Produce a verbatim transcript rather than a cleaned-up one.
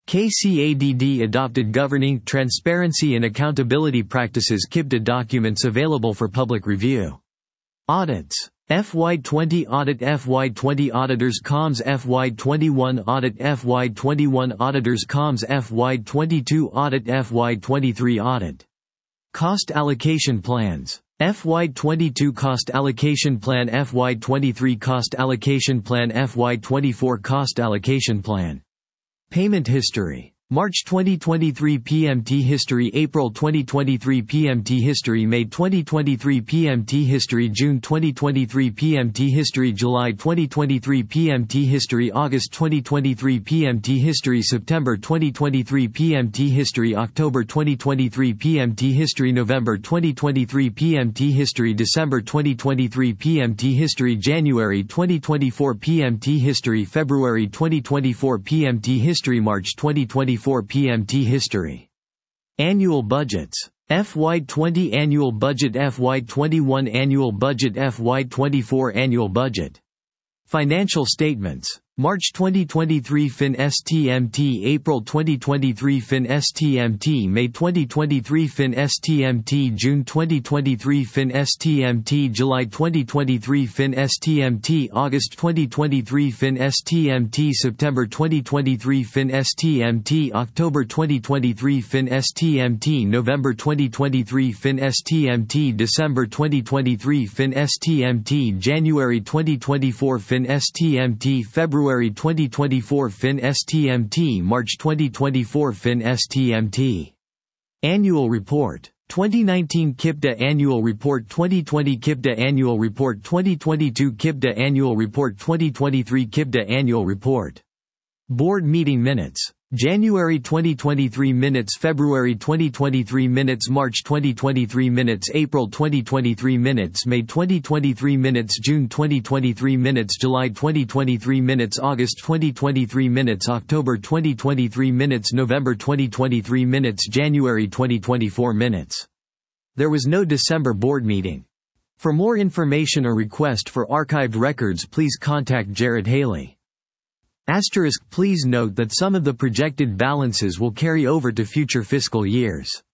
K C A D D adopted Governing Transparency and Accountability Practices (K I B D A) documents available for public review. Audits. F Y twenty Audit F Y twenty Auditors Comms F Y twenty-one Audit F Y twenty-one Auditors Comms F Y twenty-two Audit F Y twenty-three Audit. Cost Allocation Plans. F Y twenty-two Cost Allocation Plan F Y twenty-three Cost Allocation Plan F Y twenty-four Cost Allocation Plan. Payment History. March twenty twenty-three P M T History April twenty twenty-three P M T History May twenty twenty-three P M T History June twenty twenty-three P M T History July twenty twenty-three P M T History August twenty twenty-three P M T History September twenty twenty-three P M T History October twenty twenty-three P M T History November twenty twenty-three P M T History December twenty twenty-three P M T History January twenty twenty-four P M T History February twenty twenty-four P M T History March twenty twenty-four P M T History. Annual Budgets. F Y twenty Annual Budget F Y twenty-one Annual Budget F Y twenty-four Annual Budget. Financial Statements. March twenty twenty-three Fin S T M T April twenty twenty-three Fin S T M T May twenty twenty-three Fin S T M T June twenty twenty-three Fin S T M T July twenty twenty-three Fin S T M T August twenty twenty-three Fin S T M T September twenty twenty-three Fin S T M T October twenty twenty-three Fin S T M T November twenty twenty-three Fin S T M T December twenty twenty-three Fin S T M T January twenty twenty-four Fin S T M T February twenty twenty-four Fin S T M T March twenty twenty-four Fin S T M T. Annual Report. twenty nineteen K I B D A Annual Report twenty twenty K I B D A Annual Report twenty twenty-two K I B D A Annual Report twenty twenty-three K I B D A Annual Report. Board Meeting Minutes. January twenty twenty-three Minutes February twenty twenty-three Minutes March twenty twenty-three Minutes April twenty twenty-three Minutes May twenty twenty-three Minutes June twenty twenty-three Minutes July twenty twenty-three Minutes August twenty twenty-three Minutes October twenty twenty-three Minutes November twenty twenty-three Minutes January twenty twenty-four Minutes. There was no December board meeting. For more information or request for archived records, please contact Jared Haley. Asterisk, please note that some of the projected balances will carry over to future fiscal years.